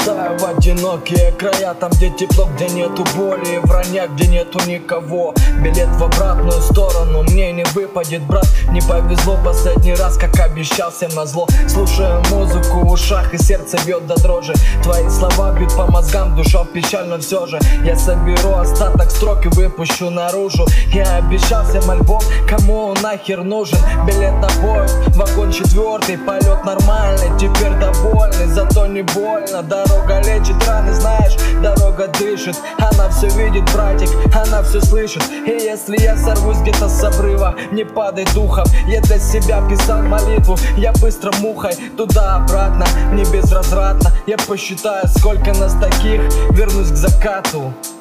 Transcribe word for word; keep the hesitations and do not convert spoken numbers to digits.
Улетаю в одинокие края, там где тепло, где нету боли и вранья, где нету никого. Билет в обратную сторону мне не выпадет, брат. Не повезло последний раз, как обещал всем назло. Слушаю музыку в ушах и сердце бьет до дрожи. Твои слова бьют по мозгам, душа печально все же. Я соберу остаток строк и выпущу наружу. Я обещал всем альбом, кому он нахер нужен. Билет на поезд, вагон четвертый, полет нормальный, теперь довольный, зато не больно. Дорога лечит раны, знаешь, дорога дышит. Она все видит, братик, она все слышит. И если я сорвусь где-то с обрыва, не падай духом. Я для себя писал молитву, я быстро мухой туда-обратно, не безвозвратно. Я посчитаю, сколько нас таких, вернусь к закату.